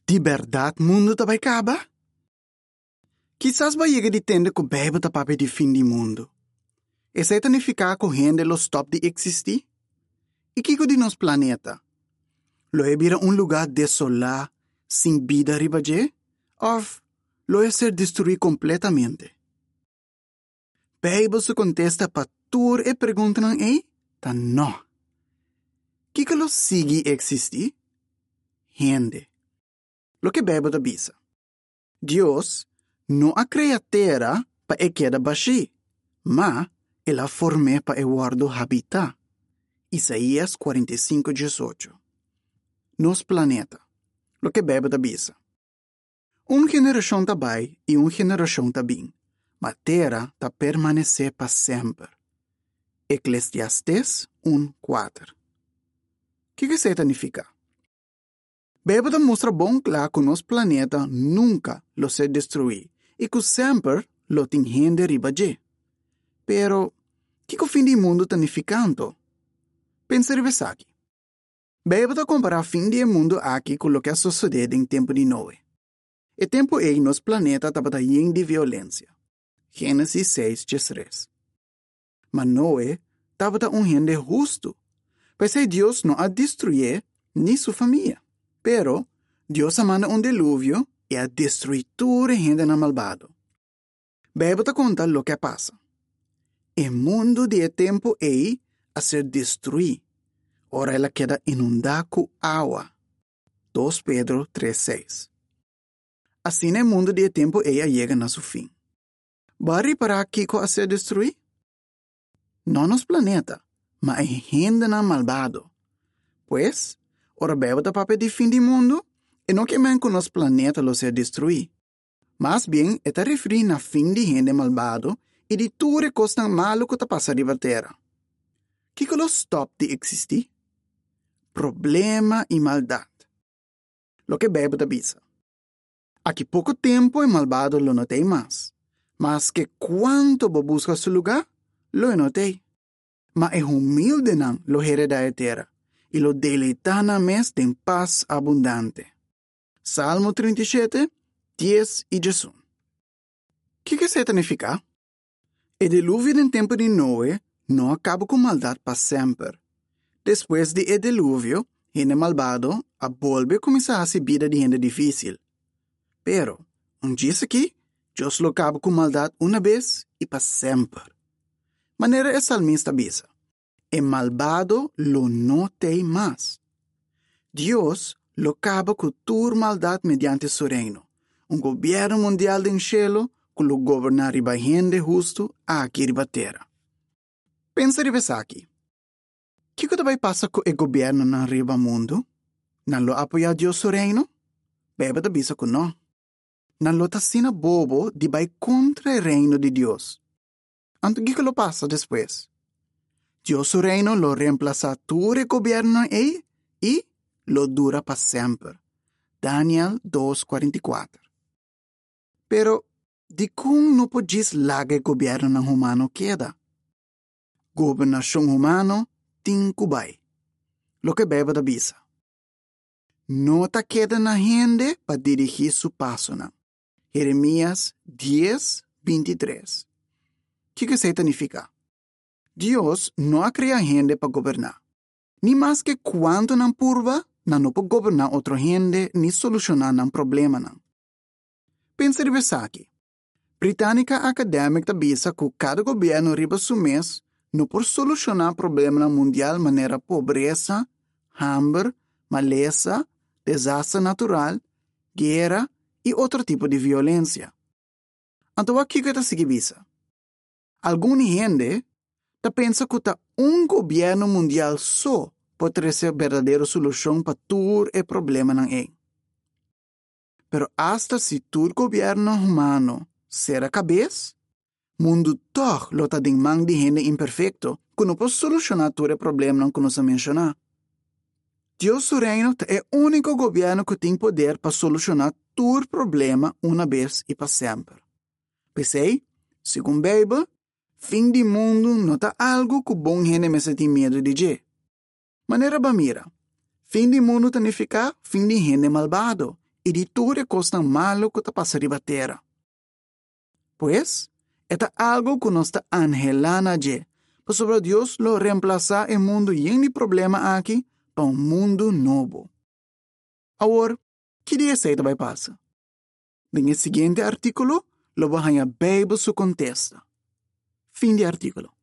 De verdade, mundo tá vai acabar? Quizás vai chegar de tempo que o Bíblia tá para de fim do mundo. Esse é significar que o gente lo stop de existir? E que de nosso planeta? Lo é vira lugar desolado, sem vida ribaje? Ou lo é ser destruído completamente? Bíblia se contesta para tudo e pergunta não é? Tá não. Que lo sigue existir? Gente. Lo que Bíblia avisa. Deus não a cria terra para queda baixi, mas ela formou para guardo habitar. Isaías 45:18. Nos planeta. Lo que Bíblia avisa. Geração tá vai e geração tá bem, mas terra tá permanecer para sempre. Eclesiastes 1:4. Que isso significa? Bíblia mostra bom claro que nosso planeta nunca lo se destruir e que sempre lo tem gente ribaje. Pero, que o fim do mundo significando? Pensa aqui. Bíblia compara o fim do mundo aqui com o que sucedeu em tempo de Noé. E tempo em nosso planeta estava cheio de violência. Gênesis 6:3. Mas Noé estava gente justo, pois Deus não a destruir nem sua família. Pero, Deus manda dilúvio e a destruir toda a gente na malvado. Bíblia conta o que passa. O mundo de tempo é a ser destruído. Ora ela queda inundada com água. 2 Pedro 3:6. Assim o mundo de tempo é a chega a seu fim. Vai para aqui a ser destruído? Não nos planeta, mas a gente na malvado. Pois, ora Bíblia para de fim do mundo, e não que men que nos planeta lo ser destruído. Mas bem, está referindo a fim de gente malvado e de tudo coisa malo que está passando na terra. Que lo stop de existir? Problema e maldade. Lo que Bíblia avisa. Aqui pouco tempo o malvado lo notei mais. Mas que quanto bo busca seu lugar, lo notei. Mas é humilde não lo hereda a terra e lo deleita na mes de paz abundante. Salmo 37, 10 e 11. Que significa? O dilúvio em tempo de Noé não acaba com maldade para sempre. Depois de o dilúvio, gente malvado a volve a começar a ser vida de gente difícil. Pero, dia aqui, Deus lo acaba com maldade uma vez e para sempre. Maneira é salmista bisa. E malvado lo não tem mais. Deus lo acaba com toda maldade mediante seu reino. Governo mundial em cielo que lo governar riba gente justo aqui riba terra. Pensa riba aqui. Que vai passar com o governo na riba mundo? Não lo apoia Deus seu reino? Bíblia da bisa que não. Não lo tá sina bobo de vai contra o reino de Deus. Anto que lo passa depois? Deus seu reino lo reemplaça todo o governo e lo dura para sempre. Daniel 2:44. Pero, de como não podes largar o governo humano queda? Governação humana tem que vai. Lo que Bíblia avisa. Não tá queda na gente para dirigir seu passo não. Jeremias 10:23. Que significa? Deus não cria gente para governar. Ni mais que quanto não purva, não pode governar outra gente ni solucionar um problema não. Pensa aqui. Britânica Academic avisa que cada governo riba su mês não pode solucionar problema mundial de maneira pobreza, hambre, maleza, desastre natural, guerra e outro tipo de violência. Então, aqui que está seguindo. Alguma gente pensa que governo mundial só pode ser verdadeira solução para todo o problema não é. Pero hasta se todo governo humano será cabeça, mundo todo lo está em mão de gente imperfeito que não pode solucionar todo o problema que nós mencionamos. Deus seu reino é o único governo que tem poder para solucionar todo problema uma vez e para sempre. Pensei, segundo a Bíblia, fim do mundo não está algo que bom gente me tem medo de dizer. Maneira ba mira, fim do mundo significa fim de gente malvado e de tudo coisa malo que passa riba terra. Pues, é algo que nós está anhelando de, para sobre Deus lo reemplazar o mundo lleno de problema aqui para mundo novo. Agora, que dia certo vai passar? No seguinte artículo, lo vai a Bíblia su contesta. Fim de artículo.